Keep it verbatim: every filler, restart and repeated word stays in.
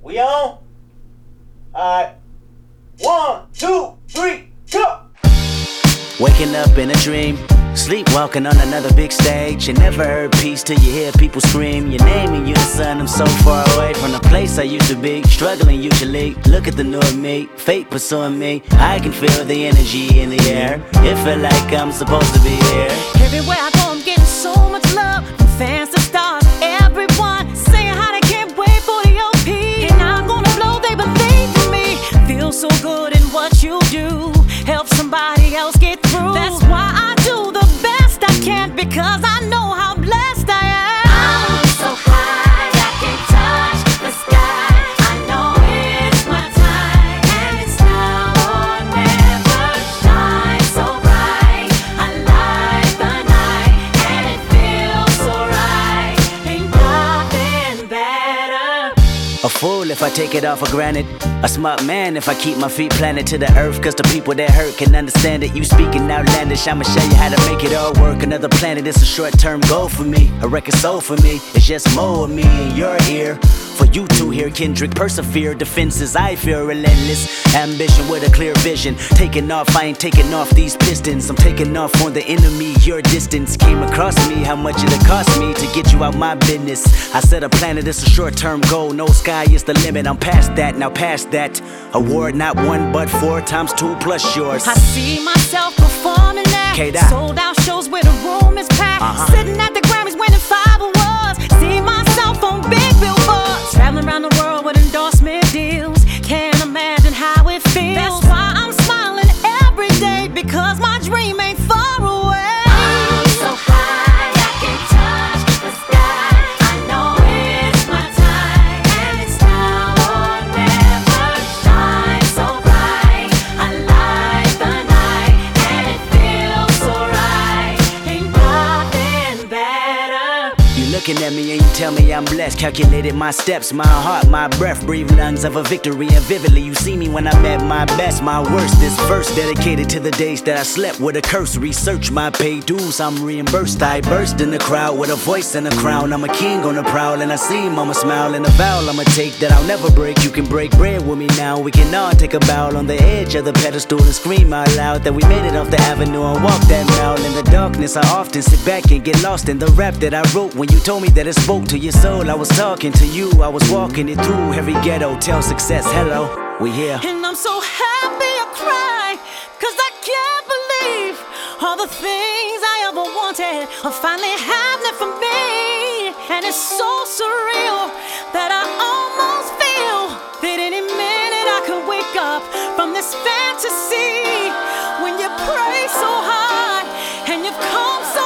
We on? Alright. One, two, three, go! Waking up in a dream, sleepwalking on another big stage. You never heard peace till you hear people scream your name in unison. I'm so far away from the place I used to be, struggling usually. Look at the new me, fate pursuing me. I can feel the energy in the air. It feel like I'm supposed to be here. Everywhere I go, I'm getting so much love from fans to stars. Everyone saying how they can't wait for the O P. And I'm gonna blow, they believe in me. Feel so good in what you do. Help somebody else get through. That's why I do the best I can, because I know how blessed I am. I'm so high, I can touch the sky. I know it's my time, and it's now or never. Shine so bright, I light the night, and it feels so right. Ain't nothing better. A fool if I take it all for granted. A smart man if I keep my feet planted to the earth. Cause the people that hurt can understand it. You speaking outlandish, I'ma show you how to make it all work. Another planet, it's a short-term goal for me. A record soul for me, it's just more of me in your ear. For you to hear Kendrick persevere. Defenses, I feel relentless. Ambition with a clear vision. Taking off, I ain't taking off these pistons. I'm taking off on the enemy. Your distance came across me. How much it'll cost me to get you out my business. I said a planet, it's a short-term goal. No sky is the limit, I'm past that, now past that. Award not one but four times two plus yours. I see myself performing at K-Dot. sold out shows where the room is packed. Uh-huh. Sitting at the Grammys winning five awards. See myself on big billboards. Traveling around the world with endorsement deals. Can't imagine how it feels. That's why I'm smiling every day, because my dream ain't far away. I'm so high, I can touch the sky. I know it's my time, and it's now or never. Shine so bright, I light the night, and it feels so right. Ain't nothing better. You looking at me and you tell me I'm blessed. Calculated my steps, my heart, my breath. Breathe lungs of a victory, and vividly you see me when I'm at my best. My worst, this verse dedicated to the days that I slept with a curse. Research my pay dues, I'm reimbursed. I burst in the crowd with a voice and a crown. I'm a king on the prowl, and I see mama smile. And a vow I'ma take that I'll never break. You can break bread with me now. We can all take a bow on the edge of the pedestal and scream out loud that we made it off the avenue and walk that mile. In the darkness, I often sit back and get lost in the rap that I wrote. When you told me that it spoke to your soul, I was talking to you. I was walking it through every ghetto. Tell success, hello, we here. And I'm so happy I cry, cause I can't believe all the things I ever wanted are finally happening for me. And it's so surreal that I almost feel that any minute I could wake up from this fantasy. When you pray so hard and you've come so